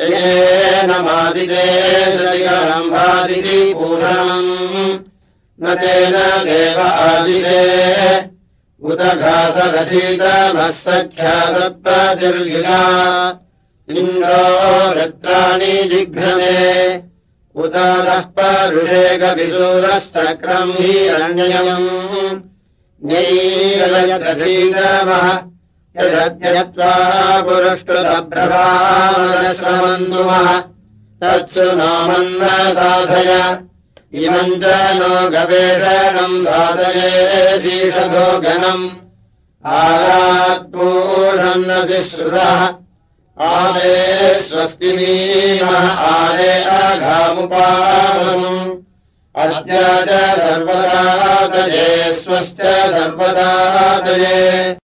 येन मादिते सतिकरम्भादिति पूषणम् न तेन देव आदिते उत घासरसीतमः सख्यासत्पतिर्युगा इन्द्रो वृत्राणि जिघ्रते उत नः परुषेकविसूरश्चक्रम् हिरण्ययम् न्यैरयतसीतमः यदत्यत्वा पुरुष्टुतप्रभामदश्रमन्तुमः तत्सु नोमन्न साधय इमम् च नो गवेषणम् साधये शीषधो गणम् आरात्पूषन्नसि श्रुतः आदे स्वस्तिमीमः आरे अघामुपावसम् अद्य च सर्वदा तये स्वश्च सर्वदा तये